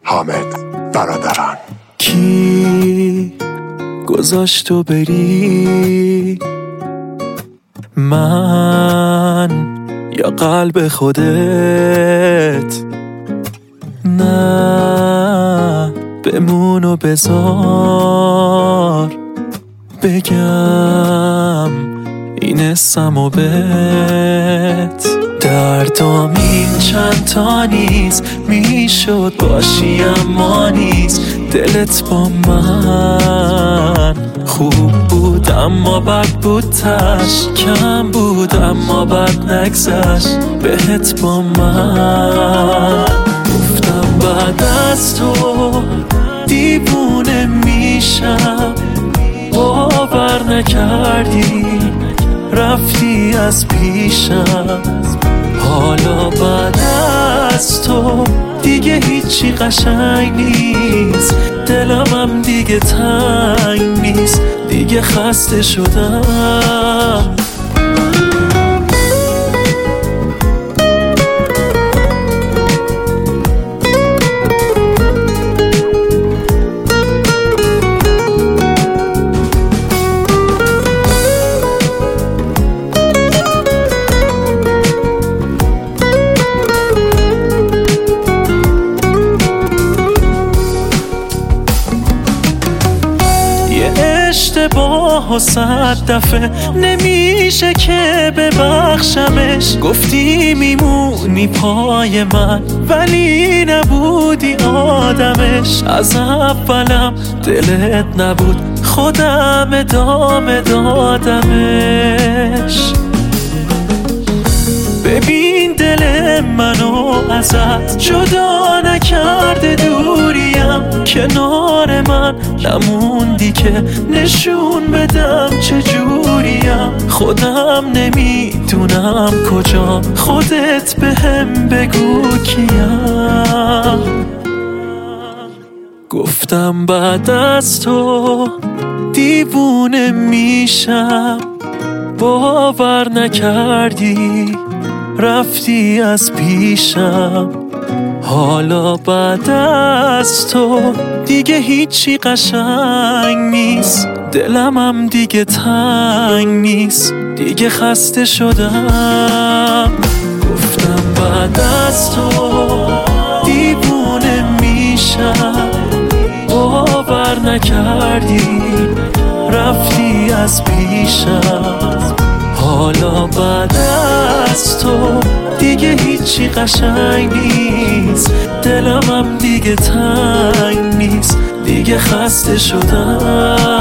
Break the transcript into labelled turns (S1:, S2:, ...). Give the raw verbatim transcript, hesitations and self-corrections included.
S1: حامد برادران.
S2: کی گذاشت تو بری؟ من یا قلب خودت؟ نه بمون و بذار بگم این اسم و بهت. دردام این چند تا نیست، میشد باشی اما نیست. دلت با من خوب بود اما بد بود، تش کم بود اما بد نگذشت بهت با من. گفتم بعد از تو دیوونه میشم، باور نکردی رفتی از پیشم. حالا بعد از تو دیگه هیچی قشنگ نیست، دلم هم دیگه تنگ نیست، دیگه خسته شدم. اشتباه و صد دفعه نمیشه که ببخشمش. گفتی میمونی پای من ولی نبودی آدمش. از اولم دلت نبود، خودم ادامه دادمش. ببین دل منو ازت جدا نکرده دوریم، کنار من نموندی که نشون بدم چجوریم. خودم نمیدونم کجا، خودت بهم بگو کیم. گفتم بعد از تو دیوونه میشم، باور نکردی رفتی از پیشم. حالا بعد از تو دیگه هیچی قشنگ نیست، دلم هم دیگه تنگ نیست، دیگه خسته شدم. گفتم بعد از تو دیوونه میشم، باور نکردی رفتی از پیشم. حالا بعد از تو دیگه هیچی قشنگ نیست، دلم هم دیگه تنگ نیست، دیگه خسته شدم.